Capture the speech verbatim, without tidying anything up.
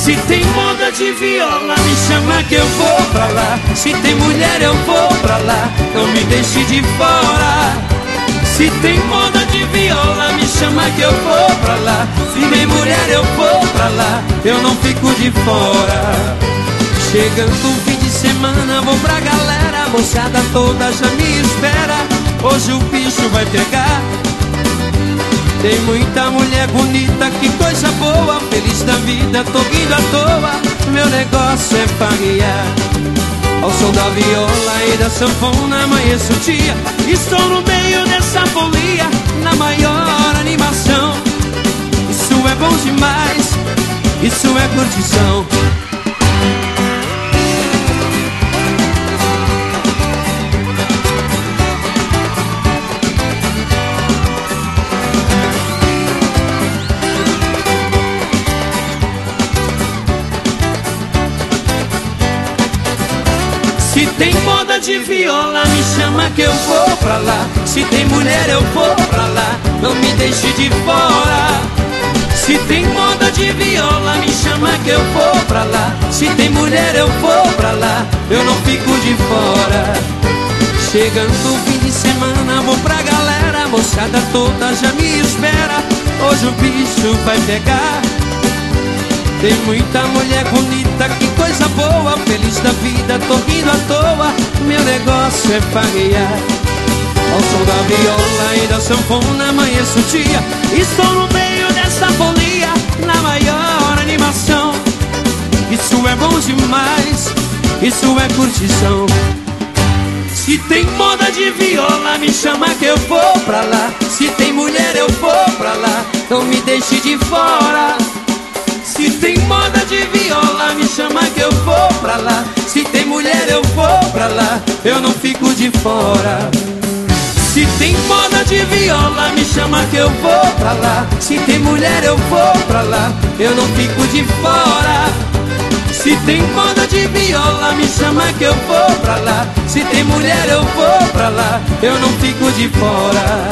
Se tem moda de viola, me chama que eu vou pra lá. Se tem mulher, eu vou pra lá, não me deixe de fora. Se tem moda de viola, me chama que eu vou pra lá. Se tem mulher, eu vou pra lá, eu não fico de fora. Chegando o fim de semana, vou pra galera, a moçada toda já me espera. Hoje o bicho vai pegar. Tem muita mulher bonita, que coisa boa. Feliz da vida, tô indo à toa. Meu negócio é farrear ao som da viola e da sanfona. Amanheço o dia, estou no meio dessa folia, na maior animação. Isso é bom demais, isso é curtição. Se tem moda de viola, me chama que eu vou pra lá. Se tem mulher, eu vou pra lá, não me deixe de fora. Se tem moda de viola, me chama que eu vou pra lá. Se tem mulher, eu vou pra lá, eu não fico de fora. Chegando o fim de semana, vou pra galera, a moçada toda já me espera. Hoje o bicho vai pegar. Tem muita mulher bonita, que coisa boa. Feliz da vida, tô rindo à toa. Meu negócio é farrear ao som da viola e da sanfona. Amanheço o dia, estou no meio dessa folia, na maior animação. Isso é bom demais, isso é curtição. Se tem moda de viola, me chama que eu vou pra lá. Se tem mulher, eu vou pra lá, não me deixe de fora. Se tem moda de viola, me chama que eu vou pra lá. Se tem mulher, eu vou pra lá, eu não fico de fora. Se tem moda de viola, me chama que eu vou pra lá. Se tem mulher, eu vou pra lá, eu não fico de fora. Se tem moda de viola, me chama que eu vou pra lá. Se tem mulher, eu vou pra lá, eu não fico de fora.